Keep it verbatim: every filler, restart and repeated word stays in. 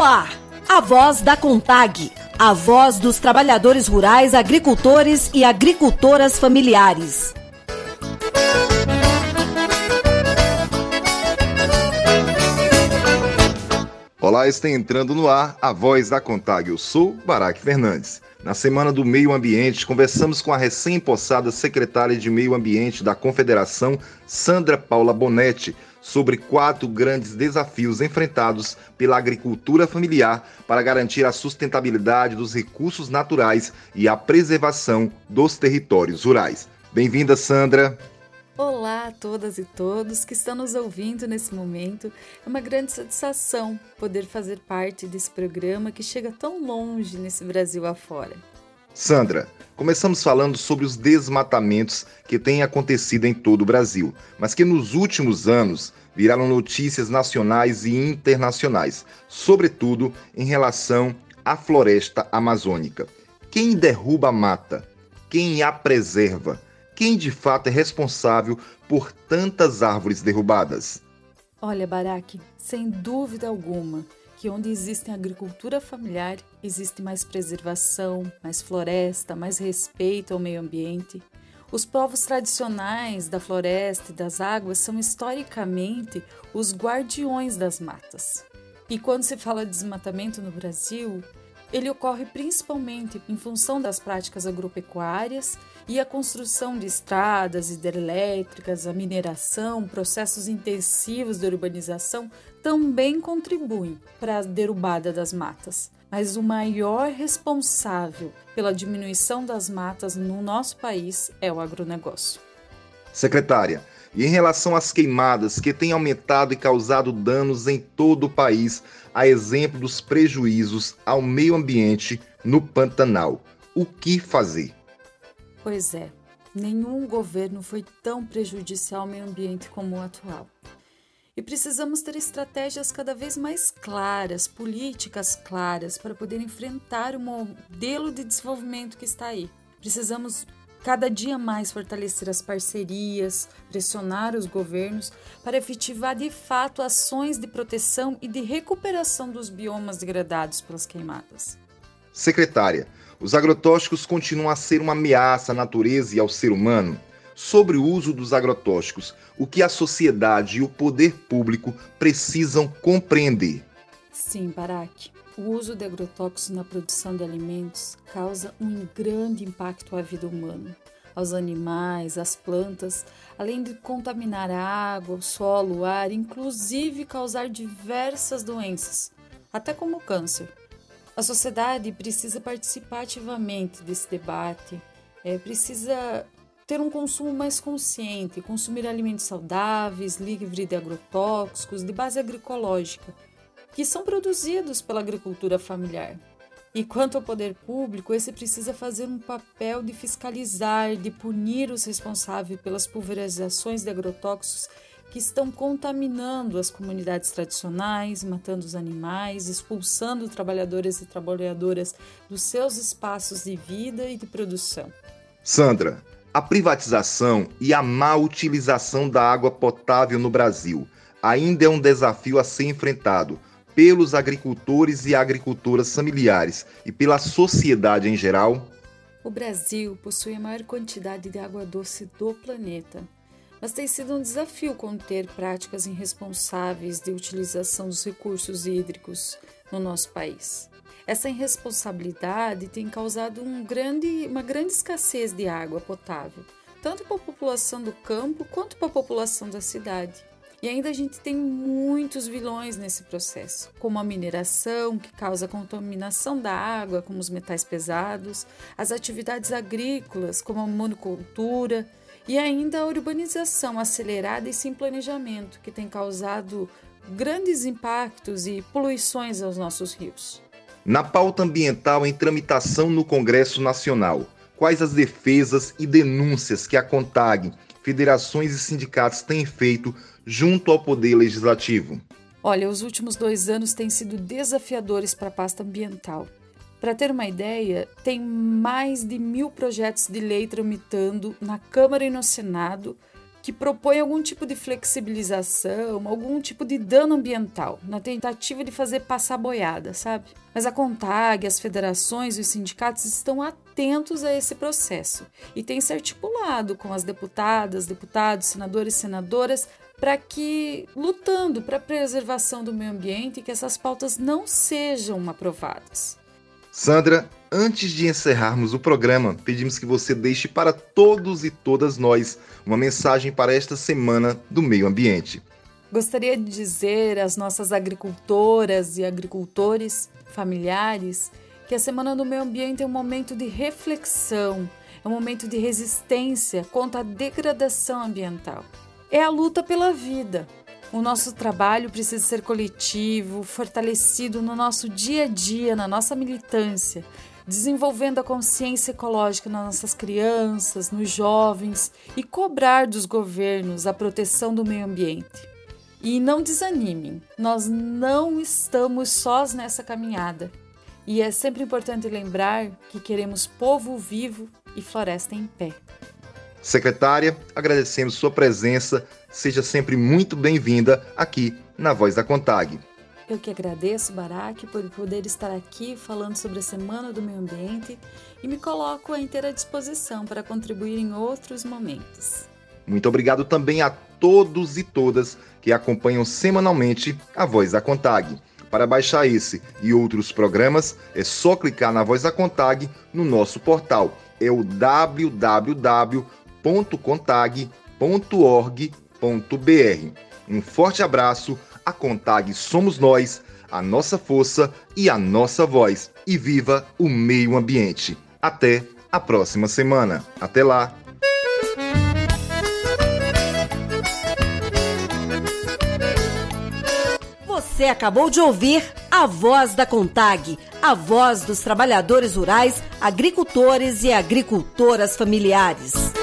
ar, a voz da CONTAG, a voz dos trabalhadores rurais, agricultores e agricultoras familiares. Olá, está entrando no ar a voz da CONTAG. Eu sou Baraque Fernandes. Na Semana do Meio Ambiente, conversamos com a recém-possada secretária de Meio Ambiente da Confederação, Sandra Paula Bonetti, sobre quatro grandes desafios enfrentados pela agricultura familiar para garantir a sustentabilidade dos recursos naturais e a preservação dos territórios rurais. Bem-vinda, Sandra. Olá a todas e todos que estão nos ouvindo nesse momento. É uma grande satisfação poder fazer parte desse programa que chega tão longe nesse Brasil afora. Sandra, começamos falando sobre os desmatamentos que têm acontecido em todo o Brasil, mas que nos últimos anos viraram notícias nacionais e internacionais, sobretudo em relação à floresta amazônica. Quem derruba a mata? Quem a preserva? Quem de fato é responsável por tantas árvores derrubadas? Olha, Baraque, sem dúvida alguma que onde existe agricultura familiar, existe mais preservação, mais floresta, mais respeito ao meio ambiente. Os povos tradicionais da floresta e das águas são historicamente os guardiões das matas. E quando se fala de desmatamento no Brasil, ele ocorre principalmente em função das práticas agropecuárias e a construção de estradas hidrelétricas, a mineração, processos intensivos de urbanização também contribuem para a derrubada das matas. Mas o maior responsável pela diminuição das matas no nosso país é o agronegócio. Secretária, e em relação às queimadas que têm aumentado e causado danos em todo o país, a exemplo dos prejuízos ao meio ambiente no Pantanal, o que fazer? Pois é, nenhum governo foi tão prejudicial ao meio ambiente como o atual. E precisamos ter estratégias cada vez mais claras, políticas claras, para poder enfrentar o modelo de desenvolvimento que está aí. Precisamos cada dia mais fortalecer as parcerias, pressionar os governos para efetivar de fato ações de proteção e de recuperação dos biomas degradados pelas queimadas. Secretária, os agrotóxicos continuam a ser uma ameaça à natureza e ao ser humano. Sobre o uso dos agrotóxicos, o que a sociedade e o poder público precisam compreender? Sim, Baraque. O uso de agrotóxicos na produção de alimentos causa um grande impacto à vida humana, aos animais, às plantas, além de contaminar a água, o solo, o ar, inclusive causar diversas doenças, até como o câncer. A sociedade precisa participar ativamente desse debate, é, precisa ter um consumo mais consciente, consumir alimentos saudáveis, livres de agrotóxicos, de base agroecológica, que são produzidos pela agricultura familiar. E quanto ao poder público, esse precisa fazer um papel de fiscalizar, de punir os responsáveis pelas pulverizações de agrotóxicos que estão contaminando as comunidades tradicionais, matando os animais, expulsando trabalhadores e trabalhadoras dos seus espaços de vida e de produção. Sandra, a privatização e a má utilização da água potável no Brasil ainda é um desafio a ser enfrentado pelos agricultores e agricultoras familiares e pela sociedade em geral? O Brasil possui a maior quantidade de água doce do planeta, mas tem sido um desafio conter práticas irresponsáveis de utilização dos recursos hídricos no nosso país. Essa irresponsabilidade tem causado um grande, uma grande escassez de água potável, tanto para a população do campo quanto para a população da cidade. E ainda a gente tem muitos vilões nesse processo, como a mineração, que causa contaminação da água, como os metais pesados, as atividades agrícolas, como a monocultura, e ainda a urbanização acelerada e sem planejamento, que tem causado grandes impactos e poluições aos nossos rios. Na pauta ambiental em tramitação no Congresso Nacional, quais as defesas e denúncias que a CONTAG, federações e sindicatos têm feito junto ao Poder Legislativo? Olha, os últimos dois anos têm sido desafiadores para a pasta ambiental. Para ter uma ideia, tem mais de mil projetos de lei tramitando na Câmara e no Senado que propõe algum tipo de flexibilização, algum tipo de dano ambiental, na tentativa de fazer passar boiada, sabe? Mas a CONTAG, as federações e os sindicatos estão atentos a esse processo e têm se articulado com as deputadas, deputados, senadores e senadoras para que, lutando para a preservação do meio ambiente, que essas pautas não sejam aprovadas. Sandra, antes de encerrarmos o programa, pedimos que você deixe para todos e todas nós uma mensagem para esta Semana do Meio Ambiente. Gostaria de dizer às nossas agricultoras e agricultores, familiares, que a Semana do Meio Ambiente é um momento de reflexão, é um momento de resistência contra a degradação ambiental. É a luta pela vida. O nosso trabalho precisa ser coletivo, fortalecido no nosso dia a dia, na nossa militância, desenvolvendo a consciência ecológica nas nossas crianças, nos jovens e cobrar dos governos a proteção do meio ambiente. E não desanimem, nós não estamos sós nessa caminhada. E é sempre importante lembrar que queremos povo vivo e floresta em pé. Secretária, agradecemos sua presença. Seja sempre muito bem-vinda aqui na Voz da CONTAG. Eu que agradeço, Barak, por poder estar aqui falando sobre a Semana do Meio Ambiente e me coloco à inteira disposição para contribuir em outros momentos. Muito obrigado também a todos e todas que acompanham semanalmente a Voz da CONTAG. Para baixar esse e outros programas, é só clicar na Voz da CONTAG no nosso portal. É o w w w ponto contag ponto org ponto b r. Um forte abraço, a CONTAG somos nós, a nossa força e a nossa voz. E viva o meio ambiente. Até a próxima semana. Até lá! Você acabou de ouvir a Voz da CONTAG, a voz dos trabalhadores rurais, agricultores e agricultoras familiares.